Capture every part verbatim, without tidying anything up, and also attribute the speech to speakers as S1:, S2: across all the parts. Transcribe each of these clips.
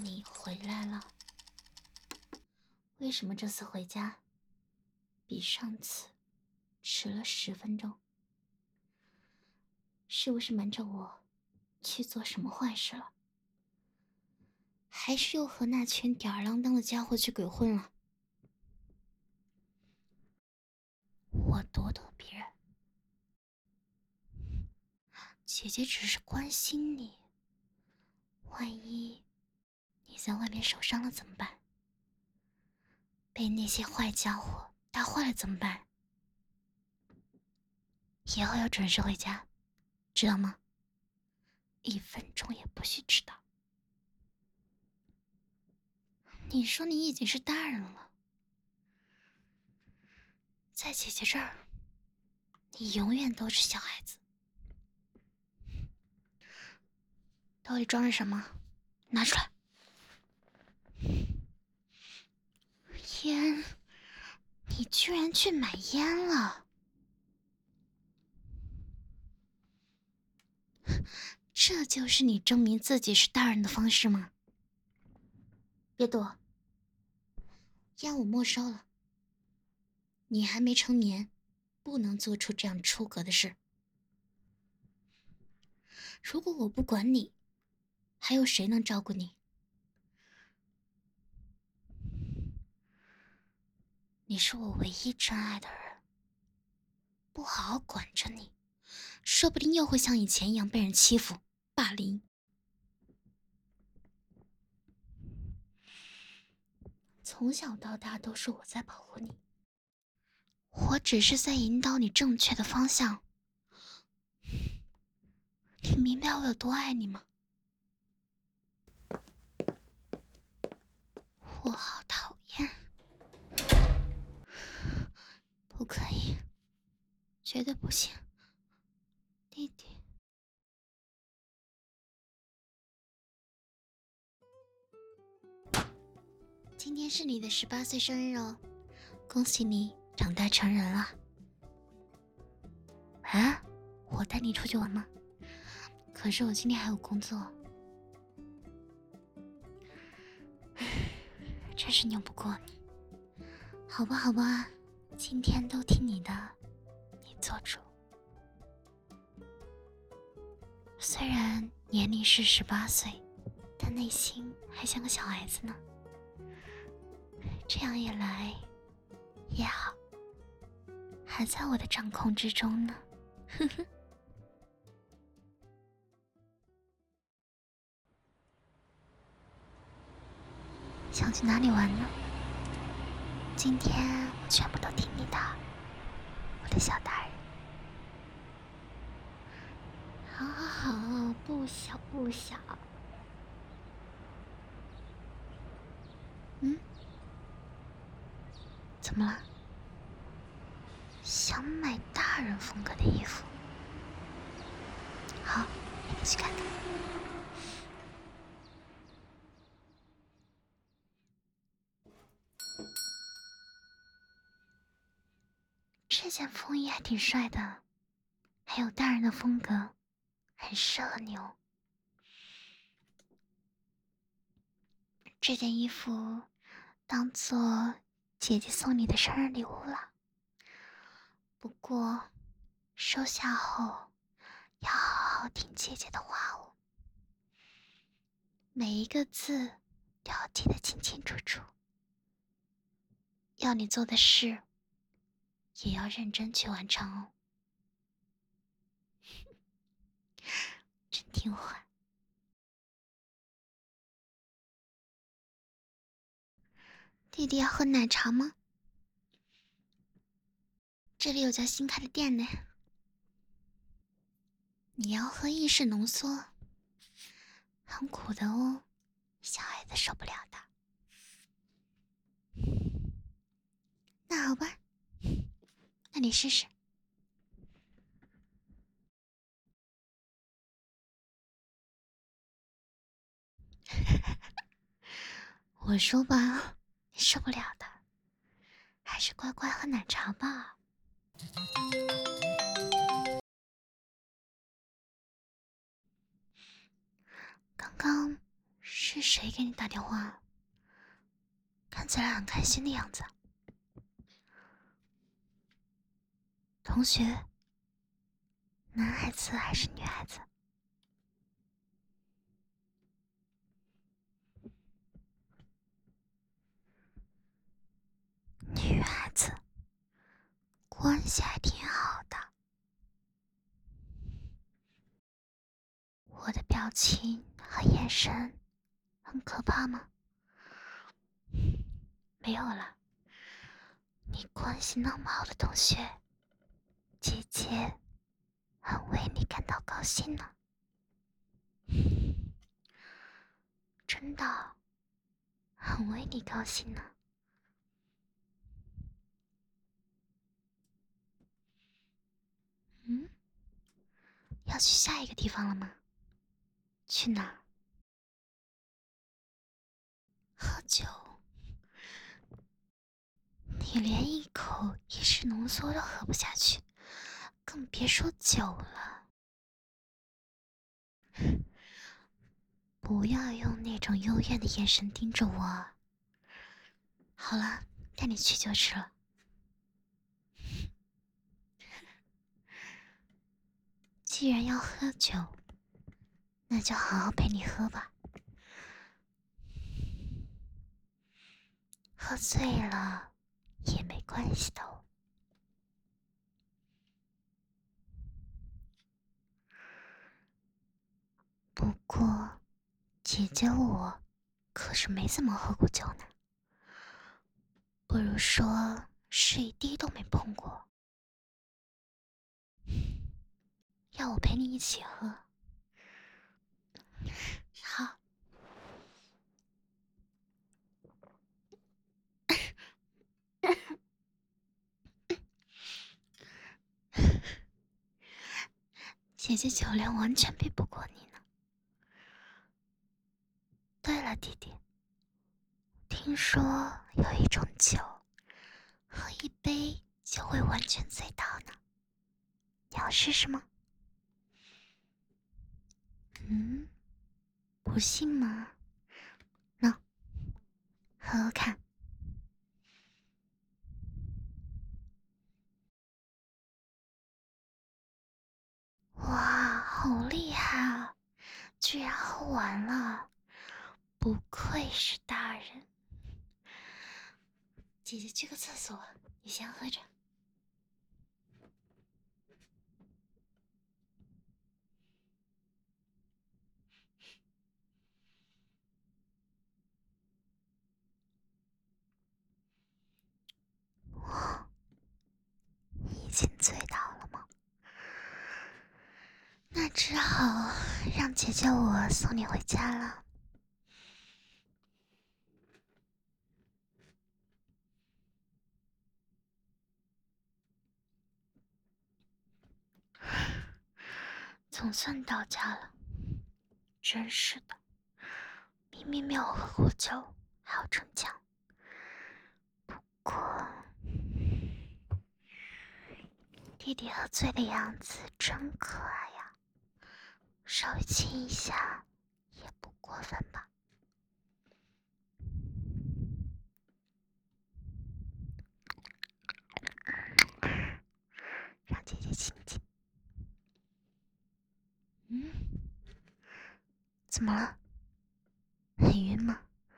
S1: 你回来了。为什么这次回家比上次迟了十分钟？是不是瞒着我去做什么坏事了？还是又和那群吊儿郎当的家伙去鬼混了？我咄咄逼人，姐姐只是关心你，万一你在外面受伤了怎么办？被那些坏家伙打坏了怎么办？以后要准时回家，知道吗？一分钟也不许迟到。你说你已经是大人了，在姐姐这儿，你永远都是小孩子。兜里装着什么？拿出来。烟，你居然去买烟了！这就是你证明自己是大人的方式吗？别躲，烟我没收了。你还没成年，不能做出这样出格的事。如果我不管你，还有谁能照顾你？你是我唯一真爱的人，不好好管着你，说不定又会像以前一样被人欺负、霸凌。从小到大都是我在保护你，我只是在引导你正确的方向。你明白我有多爱你吗？我好讨厌，不可以，绝对不行，弟弟。今天是你的十八岁生日哦，恭喜你长大成人了。啊，我带你出去玩吗？可是我今天还有工作。真是拗不过你。好吧好吧，今天都听你的，你做主。虽然年龄是十八岁，但内心还像个小孩子呢。这样一来也好，还在我的掌控之中呢。呵呵。想去哪里玩呢？今天我全部都听你的，我的小大人。好好好，不小不小。嗯？怎么了？想买大人风格的衣服？好，带你去看看。这件风衣还挺帅的，还有大人的风格，很适合你哦。这件衣服当做姐姐送你的生日礼物了。不过收下后要好好听姐姐的话哦，每一个字都要记得清清楚楚，要你做的事也要认真去完成哦。真听话。弟弟要喝奶茶吗？这里有家新开的店呢。你要喝意式浓缩，很苦的哦，小孩子受不了的。那好吧，那你试试。我说吧，你受不了的，还是乖乖喝奶茶吧。刚刚是是谁给你打电话？看起来很开心的样子。同学？男孩子还是女孩子？女孩子，关系还挺好的。我的表情和眼神很可怕吗？没有了，你关系那么好的同学，姐姐很为你感到高兴呢。真的，很为你高兴呢。嗯，要去下一个地方了吗？去哪儿？喝酒？你连一口意式浓缩都喝不下去，更别说酒了。不要用那种幽怨的眼神盯着我。好了，带你去就是了。既然要喝酒，那就好好陪你喝吧。喝醉了也没关系的哦。不过，姐姐我可是没怎么喝过酒呢。不如说是一滴都没碰过。要我陪你一起喝？好。姐姐酒量完全比不过你呢。对了，弟弟，听说有一种酒，喝一杯就会完全醉倒呢，你要试试吗？嗯，不信吗？那喝喝看。哇，好厉害啊！居然喝完了，不愧是大人。姐姐去个厕所，你先喝着。哇，已经醉倒了吗？那只好让姐姐我送你回家了。总算到家了。真是的，明明没有喝过酒，还要逞强。不过，弟弟喝醉的样子真可爱呀，稍微亲一下也不过分吧？让姐姐亲亲。嗯，怎么了？很晕吗？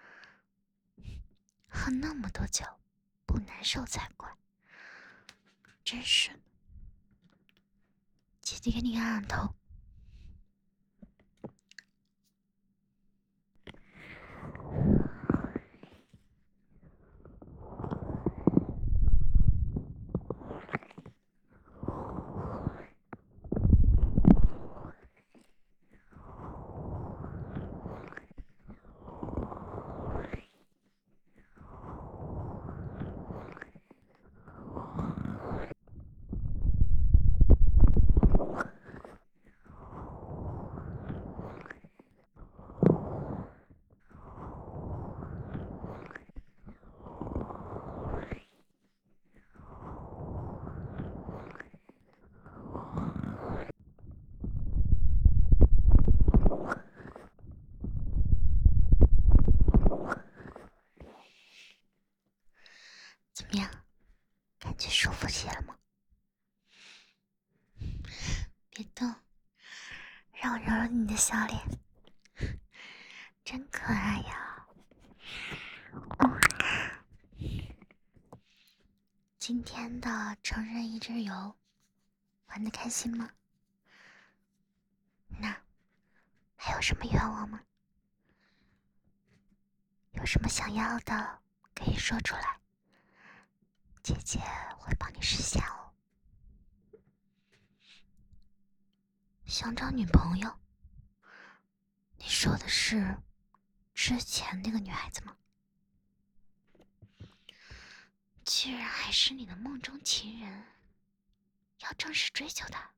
S1: 喝那么多酒，不难受才怪。真是的，姐姐给你按按头。 别动，让我揉揉你的小脸，真可爱呀。今天的成人一日游玩得开心吗？那还有什么愿望吗？有什么想要的可以说出来，姐姐会帮你实现哦。想找女朋友？你说的是之前那个女孩子吗？居然还是你的梦中情人，要正式追求她？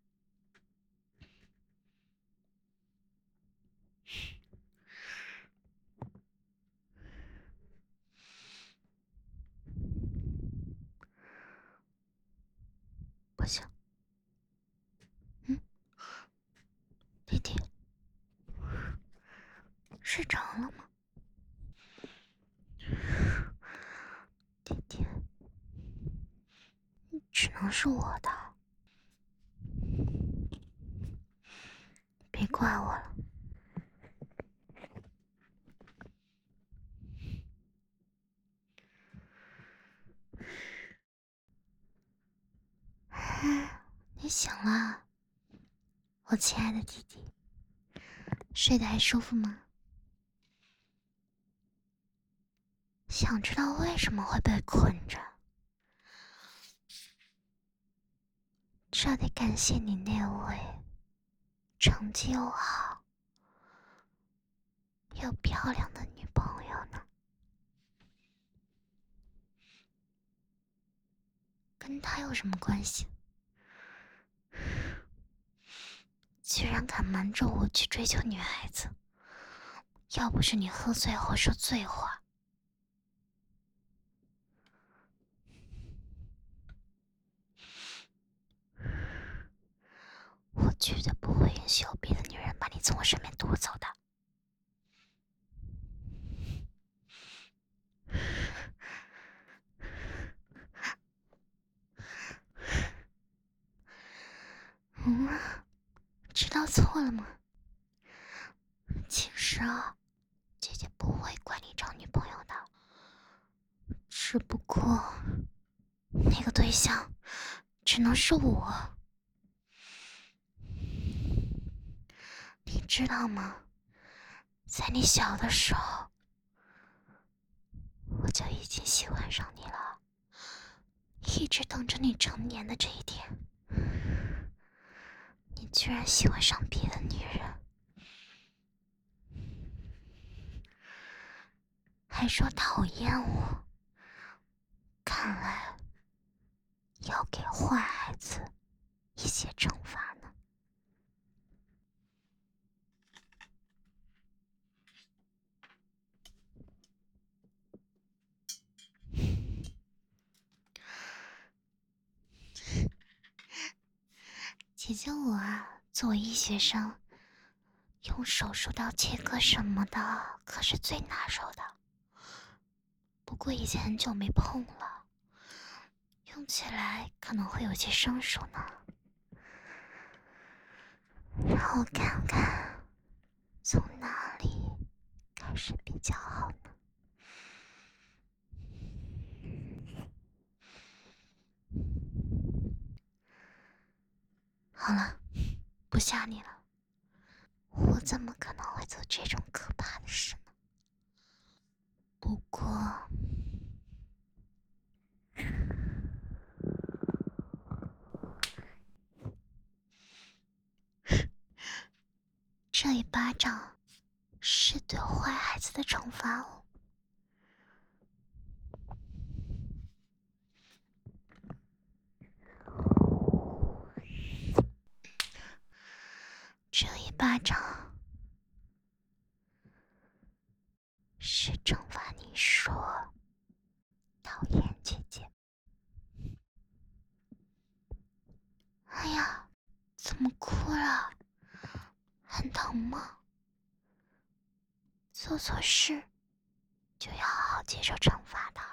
S1: 不行。嗯，弟弟，睡着了吗？弟弟，只能是我的，别怪我了。你醒了，我亲爱的弟弟，睡得还舒服吗？想知道为什么会被困着？这得感谢你那位成绩又好又漂亮的女朋友呢。跟她有什么关系？居然敢瞒着我去追求女孩子，要不是你喝醉后说醉话，我绝对不会允许有别的女人把你从我身边夺走的。嗯，知道错了吗？其实啊，姐姐不会管你找女朋友的，只不过那个对象只能是我。你知道吗？在你小的时候，我就已经喜欢上你了，一直等着你成年的这一天。你居然喜欢上别的女人，还说讨厌我，看来要给坏孩子一些惩罚呢。姐姐我啊，作为医学生，用手术刀切割什么的可是最拿手的。不过已经很久没碰了，用起来可能会有些生疏呢。让我看看从哪里开始比较好呢？好了，不吓你了。我怎么可能会做这种可怕的事呢？不过，这一巴掌是对坏孩子的惩罚哦。这一巴掌是惩罚你说讨厌姐姐。哎呀，怎么哭了？很疼吗？做错事就要好好接受惩罚的。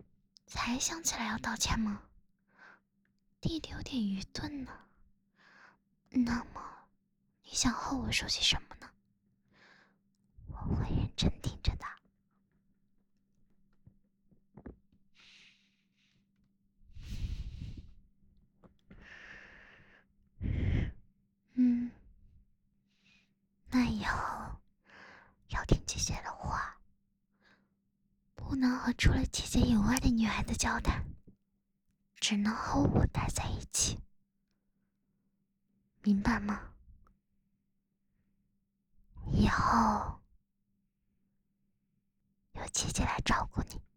S1: 才想起来要道歉吗？弟弟有点愚钝呢， 那么，你想和我说些什么呢？我会认真听着的。嗯，那以后要听姐姐的话，不能和除了姐姐以外的女孩子交谈，只能和我待在一起，明白吗？以后有姐姐来照顾你，